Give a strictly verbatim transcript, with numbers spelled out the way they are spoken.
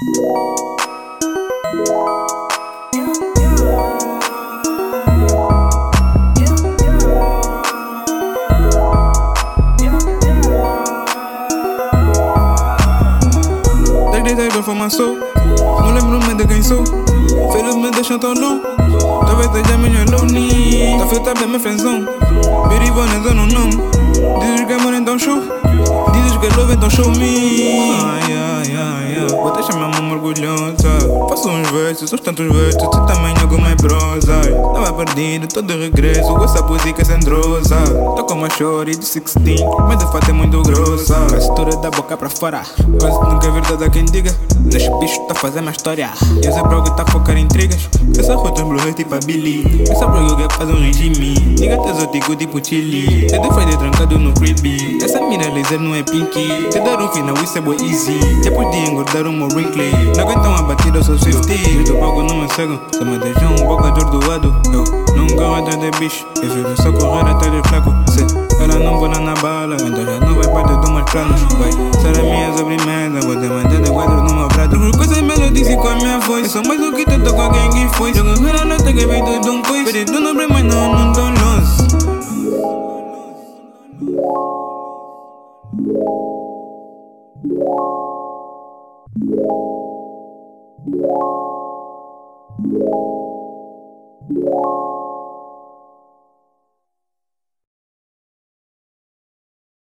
Desde a informação, não lembro-me de quem sou. Filhos me deixam tão louco, talvez esteja minha lonely. Tá feita bem, minha friendzone. Biribone, eu não nome. Dizes que amor então show, dizes que love então show me. Ai, ai, ai, ai. Vou deixar minha mão orgulhosa. Faço uns versos, uns tantos versos, tu também alguma é prosa. Tava perdido, tô de regresso, essa música é cendrosa. Tô com uma shorty de dezesseis, mas de fato é muito grossa. A mistura da boca pra fora, quase nunca é verdade a quem diga. Neste bicho tá fazendo uma história, e esse bro que tá focar em intrigas. Essa rota blue é tipo a Billy, essa bro que faz um regime. Diga exótico tipo chili, te de fazer trancado no creepy. Essa mina laser não é pinky, te dar um final isso é boy easy. Depois de engordar um more wrinkly, não aguentam a batida, eu sou swifty. Do palco não me cego, só me deixam um pouco atordoado. Eu nunca vou atrás de bicho, eu fico só correr atrás de flaco. Se ela não bola na bala, então já não vai parte dos meus planos. Vai ser a minha sobremesa, vou te manter de quadro no meu prato. Coisas melodias com a minha voz, sou mais do que tu tô com alguém que foi. Jogo na nota que veio de um coisa, perdido no brema mas não, não tô longe. Yeah.